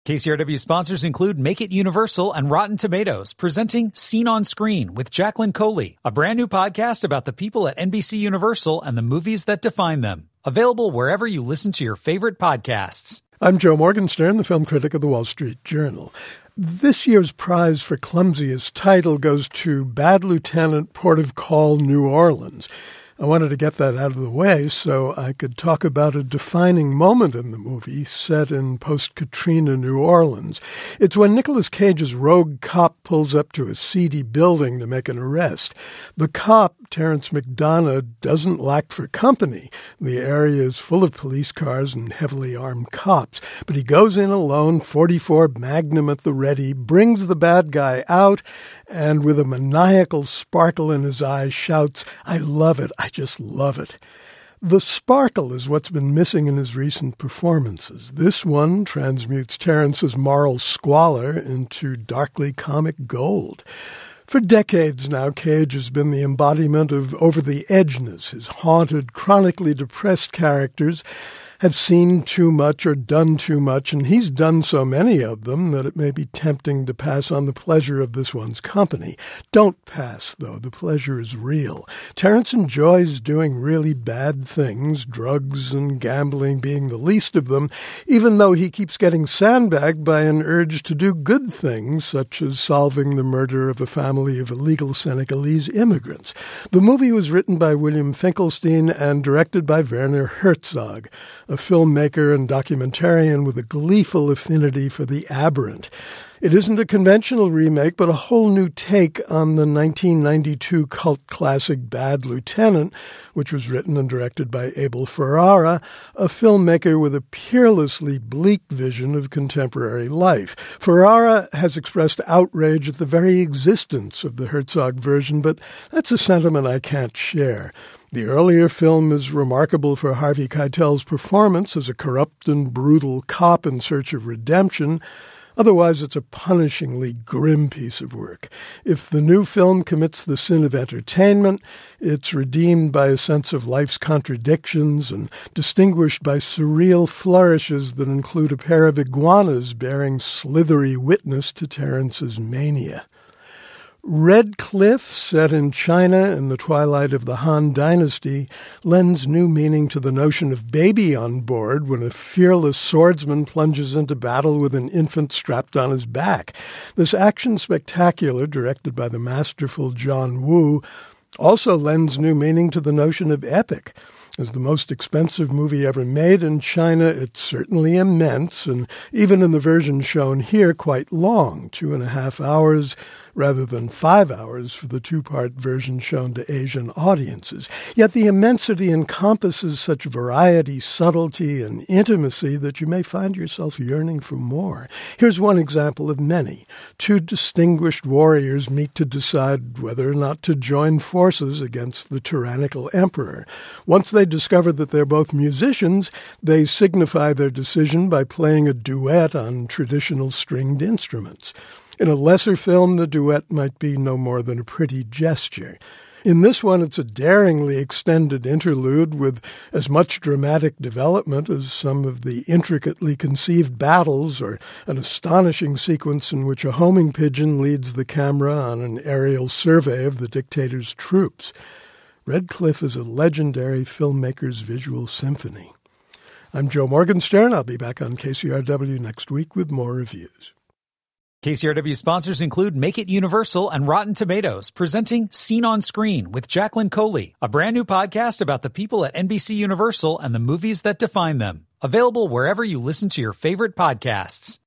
KCRW sponsors include Make It Universal and Rotten Tomatoes, presenting Scene on Screen with Jacqueline Coley, a brand new podcast about the people at NBC Universal and the movies that define them. Available wherever you listen to your favorite podcasts. I'm Joe Morgenstern, the film critic of the Wall Street Journal. This year's prize for clumsiest title goes to Bad Lieutenant, Port of Call, New Orleans. I wanted to get that out of the way so I could talk about a defining moment in the movie set in post-Katrina New Orleans. It's when Nicolas Cage's rogue cop pulls up to a seedy building to make an arrest. The cop, Terrence McDonough, doesn't lack for company. The area is full of police cars and heavily armed cops. But he goes in alone, 44 Magnum at the ready, brings the bad guy out, and with a maniacal sparkle in his eyes shouts, "I love it, I just love it." The sparkle is what's been missing in his recent performances. This one transmutes Terrence's moral squalor into darkly comic gold. For decades now, Cage has been the embodiment of over-the-edgeness. His haunted, chronically depressed characters have seen too much or done too much, and he's done so many of them that it may be tempting to pass on the pleasure of this one's company. Don't pass, though. The pleasure is real. Terrence enjoys doing really bad things, drugs and gambling being the least of them, even though he keeps getting sandbagged by an urge to do good things, such as solving the murder of a family of illegal Senegalese immigrants. The movie was written by William Finkelstein and directed by Werner Herzog, a filmmaker and documentarian with a gleeful affinity for the aberrant. It isn't a conventional remake, but a whole new take on the 1992 cult classic Bad Lieutenant, which was written and directed by Abel Ferrara, a filmmaker with a peerlessly bleak vision of contemporary life. Ferrara has expressed outrage at the very existence of the Herzog version, but that's a sentiment I can't share. The earlier film is remarkable for Harvey Keitel's performance as a corrupt and brutal cop in search of redemption. Otherwise, it's a punishingly grim piece of work. If the new film commits the sin of entertainment, it's redeemed by a sense of life's contradictions and distinguished by surreal flourishes that include a pair of iguanas bearing slithery witness to Terrence's mania. Red Cliff, set in China in the twilight of the Han Dynasty, lends new meaning to the notion of baby on board when a fearless swordsman plunges into battle with an infant strapped on his back. This action spectacular, directed by the masterful John Woo, also lends new meaning to the notion of epic. As the most expensive movie ever made in China, it's certainly immense, and even in the version shown here, quite long, 2.5 hours, rather than 5 hours for the two-part version shown to Asian audiences. Yet the immensity encompasses such variety, subtlety, and intimacy that you may find yourself yearning for more. Here's one example of many. Two distinguished warriors meet to decide whether or not to join forces against the tyrannical emperor. Once they discover that they're both musicians, they signify their decision by playing a duet on traditional stringed instruments. In a lesser film, the duet might be no more than a pretty gesture. In this one, it's a daringly extended interlude with as much dramatic development as some of the intricately conceived battles or an astonishing sequence in which a homing pigeon leads the camera on an aerial survey of the dictator's troops. Red Cliff is a legendary filmmaker's visual symphony. I'm Joe Morgenstern. I'll be back on KCRW next week with more reviews. KCRW sponsors include Make It Universal and Rotten Tomatoes, presenting Scene on Screen with Jacqueline Coley, a brand new podcast about the people at NBC Universal and the movies that define them. Available wherever you listen to your favorite podcasts.